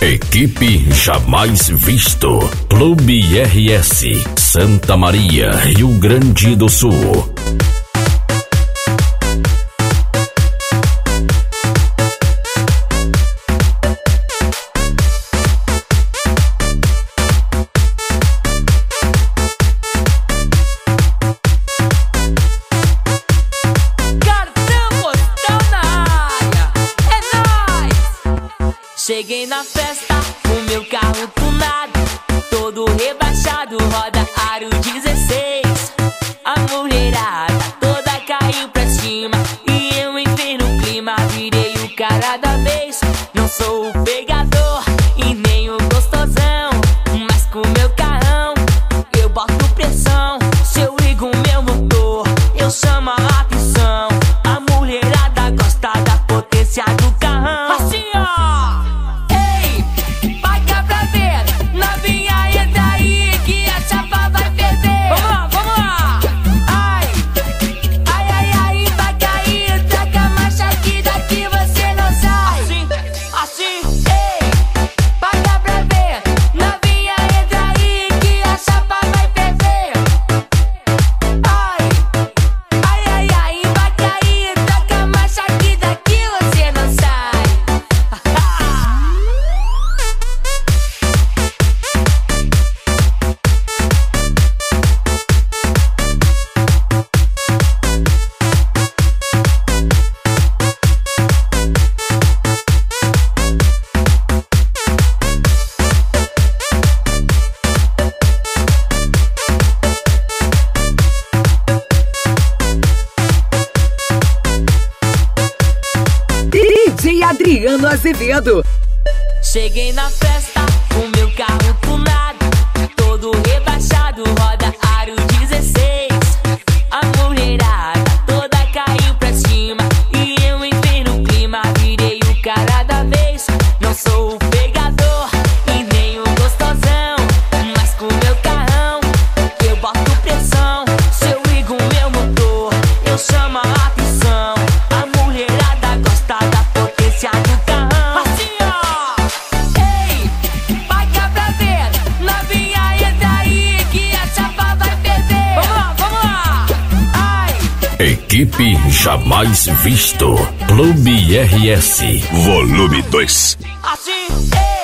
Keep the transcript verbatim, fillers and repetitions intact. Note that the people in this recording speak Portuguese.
Equipe Jamais Visto. Clube R S. Santa Maria, Rio Grande do Sul. Cheguei na festa, o meu carro tunado, todo rebaixado, roda aro dezesseis. A mulherada toda caiu pra cima e eu entrei no clima, virei o cara da vez. Não sou o pegador e nem o gostosão, mas com o meu carrão eu boto pressão. Se eu ligo meu motor, eu chamo a atenção. A mulherada gosta da potência do carrão. Assim ó. Adriano Azevedo. Cheguei na festa, o meu carro tunado, todo rebaixado, roda aro dezesseis. A mulherada toda caiu pra cima e eu entrei no clima, virei o cara da vez. Não sou o pegador e nem o gostosão, mas com o meu carrão eu boto pressão. Se eu ligo meu motor, eu chamo a atenção. A mulherada gosta da potência do carrão. Assim ó. Ei, paga pra ver, novinha, entra aí que a chapa vai perder. Vamos lá, vamos lá. Ai. Equipe Jamais Visto. Clube R S. Volume dois. Assim, ei.